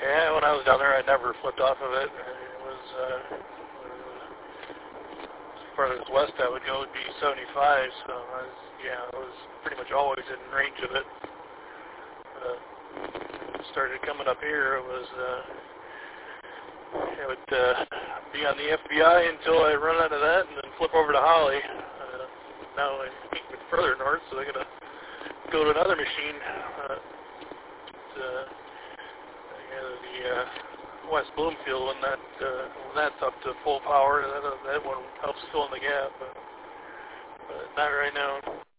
Yeah, when I was down there, I never flipped off of it. It was, as far as west I would go would be 75, so I was pretty much always in range of it. Started coming up here, it was, I would be on the FBI until I run out of that and then flip over to Holly. Now I'm even further north, so I gotta go to another machine. The West Bloomfield, when that's up to full power, that one helps fill in the gap, but not right now.